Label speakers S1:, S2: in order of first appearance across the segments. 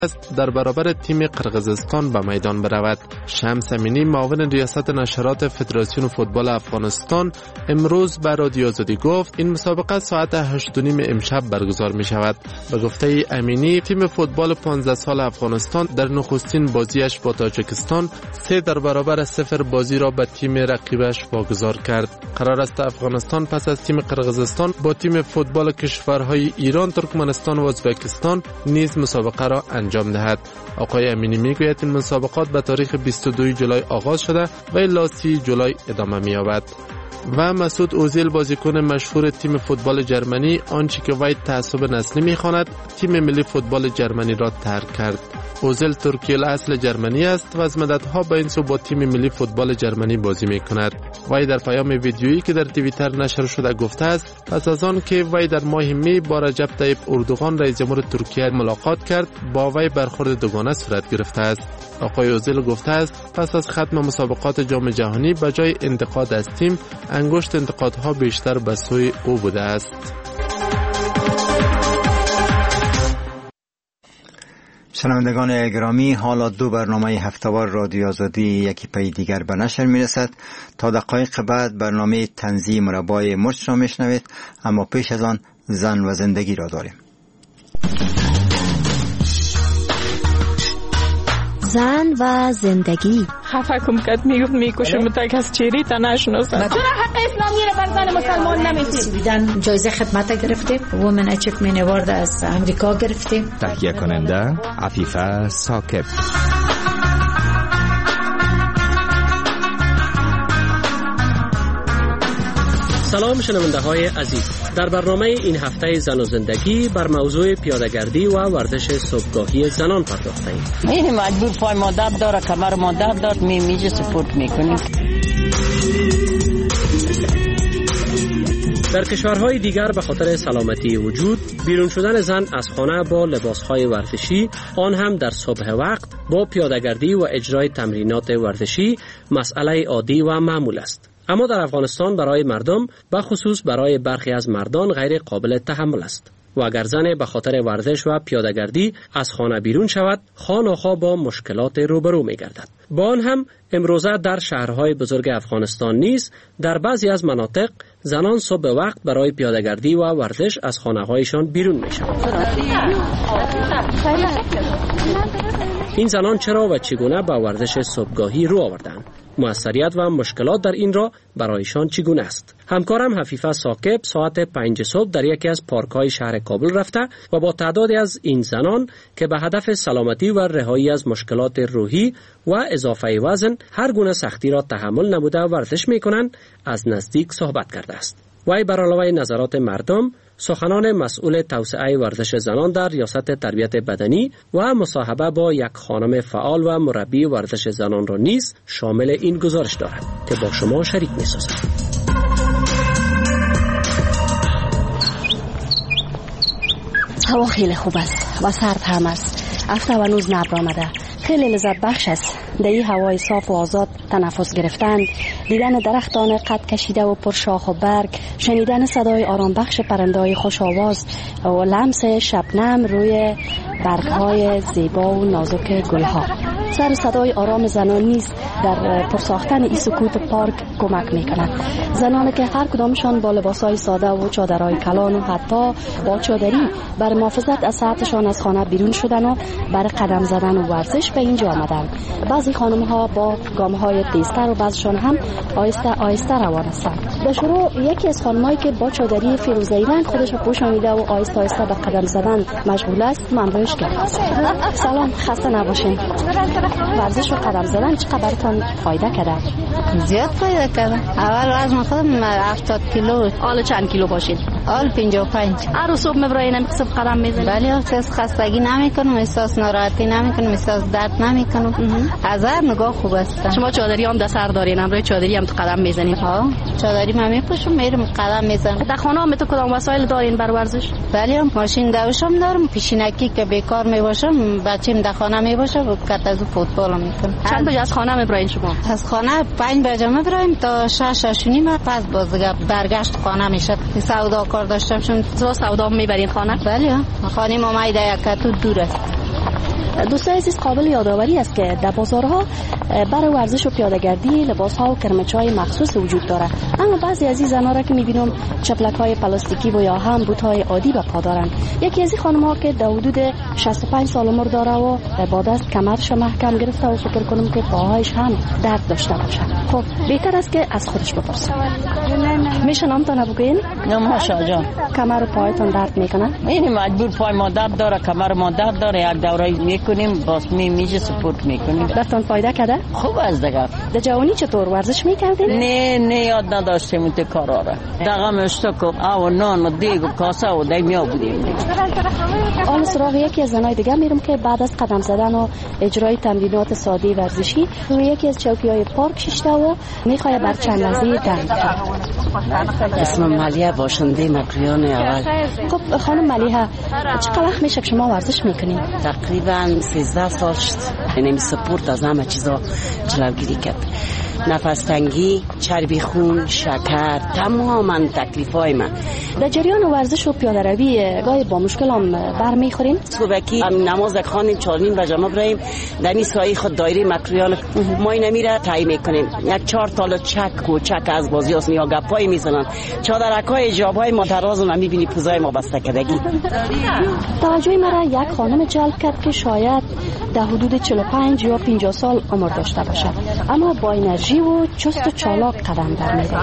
S1: است در برابر تیم قرقیزستان به میدان برود. شمس امینی معاون ریاست نشرات فدراسیون فوتبال افغانستان امروز به رادیو آزادی گفت این مسابقه ساعت 8:30 امشب برگزار می شود. به گفته امینی تیم فوتبال 15 سال افغانستان در نخستین بازیش با تاجیکستان 3-0 بازی را به تیم رقیبش واگذار کرد. قرار است افغانستان پس از تیم قرقیزستان با تیم فوتبال کشورهای ایران، ترکمنستان و ازبکستان نیز مسابقه را انجام دهد. آقای امینی میگوید این مسابقات به تاریخ 22 جولای آغاز شده و الی 30 جولای ادامه می‌یابد. و مسعود اوزیل بازیکن مشهور تیم فوتبال جرمنی آنچه که وی تعصب نسلی می‌خواند تیم ملی فوتبال جرمنی را ترک کرد. اوزیل ترکی الاصل جرمنی است و از مدت‌ها با این سو با تیم ملی فوتبال جرمنی بازی می‌کند. وی در پیام ویدیویی که در توییتر نشر شده گفته است پس از آن که وی در ماه می با رجب طیب اردوغان رئیس جمهور ترکیه ملاقات کرد با وی برخورد دوگانه صورت گرفته است. آقای اوزیل گفته است پس از ختم مسابقات جام جهانی به جای انتقاد از تیم انگشت انتقادها بیشتر به سوی او بوده است.
S2: شنوندگان گرامی، حالا 2 برنامه هفته‌وار رادیو آزادی یکی پی دیگر به نشر میرسد. تا دقایق بعد برنامه طنزی مربای مرچ را میشنوید، اما پیش از آن زن و زندگی را داریم.
S3: زن و زندگی.
S4: خفه کم کد میکشم تا کس چیری تا نشناسد.
S5: چرا حق اسلامی را بر زن مسلمان نمیدید؟
S6: جایزه خدمت گرفتیم، وومن اچیومنت اوارد از امریکا گرفتیم.
S7: تهیه کننده عفیفه ثاقب.
S8: سلام شنونده های عزیز، در برنامه این هفته زن و زندگی بر موضوع پیاده‌گردی و ورزش صبحگاهی زنان پرداخته ایم.
S9: این مجبور پای ما درد داره، کمر ما درد داره، میجه سپورت میکنیم.
S8: در کشورهای دیگر به خاطر سلامتی وجود بیرون شدن زن از خانه با لباسهای ورزشی، آن هم در صبح وقت با پیاده‌گردی و اجرای تمرینات ورزشی مسئله عادی و معمول است. اما در افغانستان برای مردم و خصوص برای برخی از مردان غیر قابل تحمل است و اگر زن به خاطر ورزش و پیاده‌گردی از خانه بیرون شود خواه‌ناخواه با مشکلات روبرو می‌گردد. با آن هم امروزه در شهرهای بزرگ افغانستان نیز در بعضی از مناطق زنان صبح وقت برای پیاده‌گردی و ورزش از خانه‌هایشان بیرون می‌شوند. این زنان چرا و چگونه به ورزش صبحگاهی رو آوردند؟ موثریت و مشکلات در این را برایشان چگونه است؟ همکارم حفیفه ثاقب ساعت 5 صبح در یکی از پارک‌های شهر کابل رفته و با تعدادی از این زنان که به هدف سلامتی و رهایی از مشکلات روحی و اضافه وزن هر گونه سختی را تحمل نموده ورزش می‌کنند از نزدیک صحبت کرده است. وی بر علاوه نظرات مردم سخنان مسئول توسعه ورزش زنان در ریاست تربیت بدنی و مصاحبه با یک خانم فعال و مربی ورزش زنان را نیز شامل این گزارش دارد که با شما شریک می‌سازم.
S3: هوا خیلی خوب است و سرد هم است. هفته و روز نبر آمده. خیلی لذت بخش است. در این هوای صاف و آزاد تنفس گرفتن، دیدن درختان قد کشیده و پرشاخ و برگ، شنیدن صدای آرام بخش پرنده‌های خوش آواز و لمس شبنم روی برگ‌های زیبا و نازک گل‌ها. سر صدای آرام زنان نیز در پرساختن این سکوت پارک کمک می‌کند. زنانی که هر کدامشان با لباس‌های ساده و چادرهای کلان و حتی با چادری بر محافظت از صحتشان از خانه بیرون شدن و برای قدم زدن و ورزش به اینجا آمدند. بعضی خانم‌ها با گام‌های تیزتر و بعضیشان هم آهسته روان هستند. به شروع یکی از خانم‌هایی که با چادری فیروزه‌ای رنگ خودش پوشانیده و آهسته به قدم زدن مشغول است من روش کردم. سلام، خسته نباشین. ورزش و قدم زدن چقدر براتون فایده کرده؟
S10: زیاد فایده کرده. اول وزن خودم 70 کیلو.
S3: حالا چند کیلو باشید؟
S10: حال 55.
S3: هر روز صبح مبرای نمی‌خوام قدم میزنم.
S10: بله، احساس خستگی نمی‌کنم، احساس ناراحتی نمی‌کنم، احساس درد نمی‌کنم. از هر نگاه خوب است.
S3: شما چادری هم در سر دارین، امروز چادری هم تو قدم میزنید؟
S10: ها، چادری من میپوشم میرم قدم میزنم.
S3: در خانه هم تو کدام وسایل دارین برای ورزش؟
S10: بله، ماشین دوشم دارم، پیشینکی که بیکار میباشم، بچه‌م در خانه میباشه و کتازو فوتبال میکنم.
S3: چند بجه از خانه میبرین شما؟
S10: از خانه 5 بجه میبریم تا 6:30 پس باز برگشت خانه میشه. سودا کار داشتم،
S3: سودا میبرین خانه؟
S10: بله، خانه ما یک تو دور است.
S3: دوستان عزیز، قابل یادآوری است که در بازارها برای ورزش و پیاده‌گردی لباس‌ها و کرمچ‌های مخصوص وجود داره، اما بعضی از این زن‌ها را که می‌بینم چپلک‌های پلاستیکی و یا هم بوت‌های عادی به پا دارن. یکی از این خانم‌ها که در حدود 65 سال عمر داره و بعد از کمرش محکم گرفته و فکر کنم که پاهایش هم درد داشته باشه. خب بهتر است که از خودش بپرسم. میشه نامتون بگین؟
S9: نام آشا جان.
S3: کمر و پایتون درد میکنه؟
S9: این مجبور پای ما درد داره، کمر ما درد داره، یک دوره میکنیم باز میجه سپورت میکنیم.
S3: دستان فایده کرده؟
S9: خوب از دیگه.
S3: در جوانی چطور ورزش میکردین؟
S9: نه یاد نداشتیم اون کارا را. دغم اشتکو او نان و دیگ و کاسه و دیگ می آوردیم.
S3: آن سراغ یکی از زنای دیگه میرم که بعد از قدم زدن و اجرای تمرینات ساده ورزشی روی یکی از چوکی‌های پارک شیشته و میخواد بر چند لحظه دم.
S11: اسمم ملیحه، باشنده مکریان اول.
S3: خب خانم ملیحه، چقدر وقت میشه که شما ورزش میکنین؟
S11: تقریبا 13 سال شد. یعنی سپورت از همه چیزا جلوگیری کرد. نفس تنگی، چربی خون، شکر، تماما تکلیفای من.
S3: در جریان ورزش و پیاده روی گاهی با مشکلام برمیخورین؟
S11: صبحی نماز خواندیم 4:30 به جمع بریم، در این سایه خود دایره مکریان ما این میره تعیین میکنیم. یک 4 تا چک و چک از بازی است، یا گپای میزنن، چادرکای جابای ما تراز و میبینی پوزای ما بسته کردگی.
S3: توجه مرا یک خانم جلب کرد که شاید در حدود 45 یا 50 سال عمر داشته باشه، اما با انرژی و چست و چالاک قدم برمی‌داره.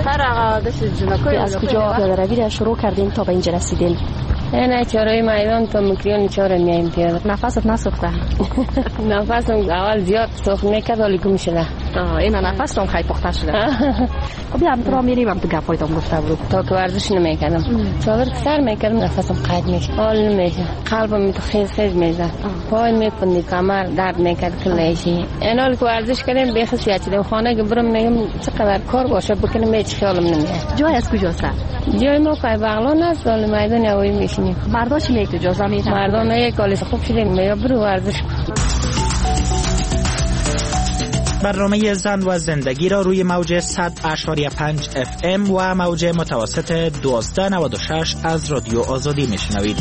S3: از کجا پیاده روی را شروع کردین تا به اینجا رسیدین؟
S12: نه چهارراه میدان تا مکریان 4 میایم پیاده.
S3: نفست نسوخته؟
S12: نفسم اول زیاد سوخت میکرد ولی گم شده.
S3: این نفستم خیلی پخته شده. خب بیام تو را میریم تو گپایتون گفته برو.
S12: تا که ورزش نمیکردم چادر سر میکردم نفسم قید میشه، حال نمیشه، قلبم تو خیز میزد، پای میپوند، کمر درد میکرد کلیشی. اینا که ورزش کردیم به خصوصیت دیدم خانه که برم میگم چقدر کار باشه بکنم هیچ خیالم نمیاد.
S3: جای از کجاست؟
S12: جای ما پای بغلان است، ولی میدان اوی میشینیم.
S3: مردا چی میگه اجازه میدن؟
S12: مردا میگه کالی خوب شدیم میگه برو ورزش.
S13: برنامه زن و زندگی را روی موج 100.5 FM و موج متوسط 1296 از رادیو آزادی میشنوید.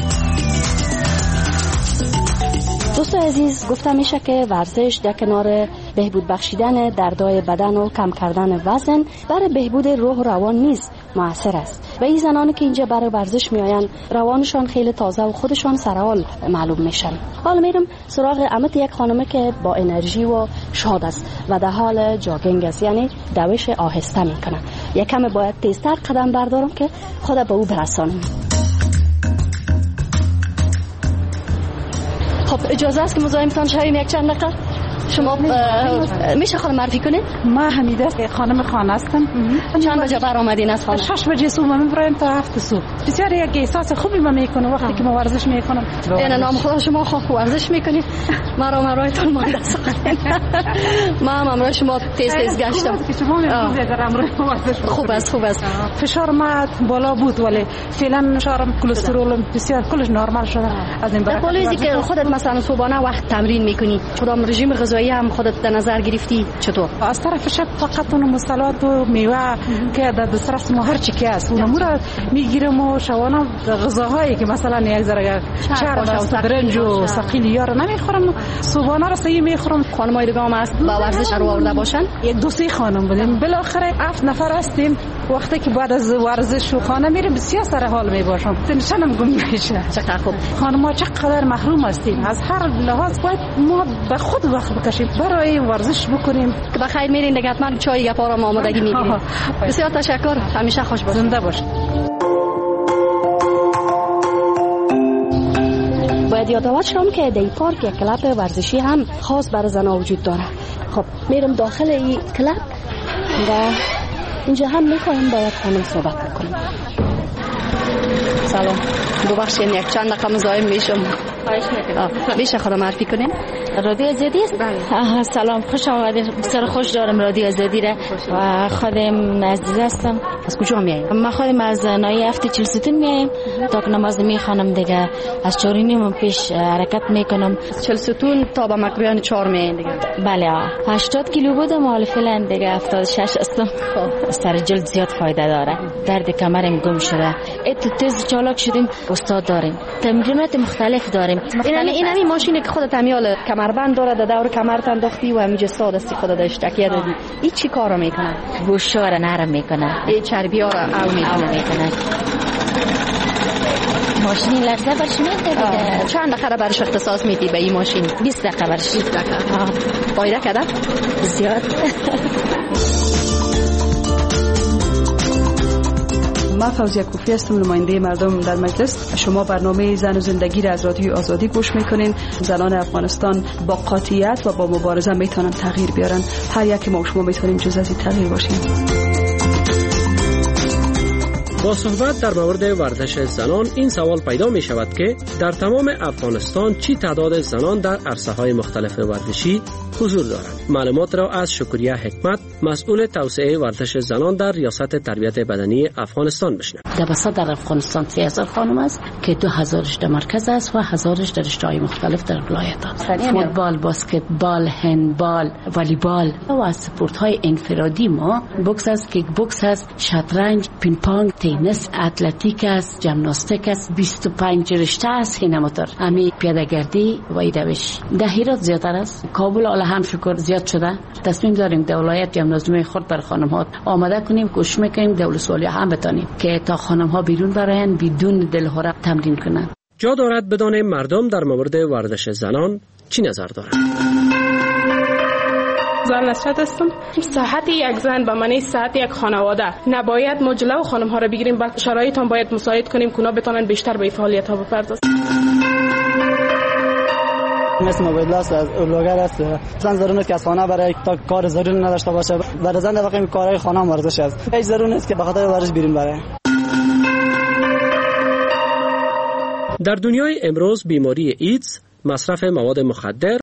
S3: دوستان عزیز، گفتم میشه که ورزش در کنار بهبود بخشیدن دردهای بدن و کم کردن وزن برای بهبود روح و روان نیز مؤثر است و این زنانی که اینجا برای ورزش میآیند روانشان خیلی تازه و خودشان سرحال معلوم میشن. حالا میرم سراغ امت یک خانمه که با انرژی و شاد است و در حال جاگینگ است، یعنی دوش آهسته میکنه. یکم باید تیزتر قدم بردارم که خود به او برسانم. خب اجازه است که مزاحمتان شویم یک چند دقیقه؟ شما میشه خانم معرفی کنید؟
S14: ما حمیده خانم خانه هستم.
S3: چند بجه برآمدین از خانه؟
S14: 6 بجه صبح میبرم تا 7 صبح. بسیار یک احساس خوبی من میکنم وقتی که ما ورزش میکنم.
S3: این نام خدا شما خوب ورزش میکنید. مرا مرایتون مانده ساختین. ما هم امروز شما تیز گشتم. خوب است.
S14: فشار ما بالا بود ولی فعلا فشارم کلسترولم بسیار کلش نرمال شده. از این
S3: برای پولیسی که خودت مثلا صبحانه وقت تمرین میکنی، کدام رژیم غذایی هم خودت در نظر گرفتی چطور؟
S14: از طرف شب فقط اون مسالات و میوه که در دسترس ما هر چی که است اونمو را میگیرم و شبانه غذاهایی که مثلا یک ذره چرب است، برنج و سقیلی رو نمیخورم، صبحانه را صحیح میخورم.
S3: خانمای دیگه هم هست با ورزش رو آورده باشن؟
S14: یک دو سه خانم بودیم، بالاخره 7 نفر هستیم. وقتی که بعد از ورزش و خانه میریم بسیار سر حال میباشم، تنشنم گم میشه.
S3: چقدر خوب.
S14: خانم‌ها چقدر محروم هستیم از هر لحاظ، باید ما به خود وقت بکشیم برای ورزش بکنیم.
S3: که بخیر میرین دیگه، حتما چای گپا رو آمادگی میگیریم. بسیار تشکر، همیشه خوش باشید.
S14: زنده باش.
S3: باید یادآور شم که در پارک یک کلاب ورزشی هم خاص برای زنها وجود داره. خب میرم داخل این کلاب و اینجا هم میخوایم باید خانم صحبت بکنیم. سلام، ببخشید یک چند دقیقه مزاحم میشم. میشه خودم معرفی کنیم؟
S12: رادیو آزادی است؟
S3: بله.
S12: سلام، خوش آمدید. بسیار خوش دارم رادیو آزادی را و خودم عزیز هستم.
S3: از کجا میایید؟
S12: ما خودم از نای هفته 40 میایم تا که نماز میخوانم دیگه. از 4:30 پیش حرکت میکنم.
S3: 40 تا به مکریان 4 میایین دیگه؟
S12: بله. 80 کیلو بودم حالا فعلا دیگه 76 هستم. سر جلد زیاد فایده داره. درد کمرم گم شده. تیز چالاک شدیم. استاد داریم. تمرینات مختلف داریم.
S3: میکنین. این ماشینی که خودت همیال کمربند داره در دور کمرت انداختی و همینجا سادستی خودت داشت تکیه دادی. این چی کارو میکنه؟
S6: گوشا را نرم میکنه.
S3: این چربی‌ها را او میکنه.
S6: ماشین لرزه برش میده.
S3: چند دقیقه برش اختصاص میدی به این ماشین؟
S6: 20 دقیقه برش.
S3: 20 دقیقه. فایده کرده؟
S6: زیاد.
S15: من فوزیه کوفی هستم، نماینده مردم در مجلس. شما برنامه زن و زندگی را از رادیو آزادی گوش میکنین. زنان افغانستان با قاطعیت و با مبارزه میتونن تغییر بیارن. هر یک ما و شما میتونیم جز از این تغییر باشیم.
S8: با صحبت در مورد ورزش زنان این سوال پیدا می شود که در تمام افغانستان چی تعداد زنان در عرصه‌های مختلف ورزشی حضور دارند. معلومات را از شکریه حکمت، مسئول توسعه ورزش زنان در ریاست تربیت بدنی افغانستان بشنویم.
S16: در افغانستان 30,000 خانم است که 2,000ش در مرکز است و 1,000ش در رشته‌های مختلف در ولایت است. فوتبال، بسکتبال، هندبال، والیبال و اسپورت‌های انفرادی ما بوکس است، کیک بوکس است، شطرنج، پینگ پونگ، تنیس، اتلتیک است، ژیمناستیک است، 25 رشته است، هینموتور، امی پیاده‌گردی و ایدوش. در هرات زیادتر است. کابل هم شکر زیاد شده. تصمیم داریم در ولایت جمنازمه خود بر خانم ها آماده کنیم، کوشش میکنیم دولت‌سوالی هم بتانیم که تا خانم ها بیرون براین بدون دلهوره تمرین کنند.
S8: جا دارد بدانیم مردم در مورد ورزش زنان چی نظر دارند.
S4: زن نصرت هستم. صحت یک زن به معنی صحت یک خانواده. نباید ما جلو خانم ها را بگیریم، بلکه شرایط هم باید مساعد کنیم که اونا بتونن بیشتر به فعالیت ها بپردازن.
S17: مثل موبایل است، بلاگر است. زن ضرورت نیست که از خانه برای تا کار ضروری نداشته باشه. برای زن در واقع کارهای خانه هم ورزش است. هیچ ضرورت نیست که به خاطر ورزش بیرون بره.
S8: در دنیای امروز بیماری ایدز، مصرف مواد مخدر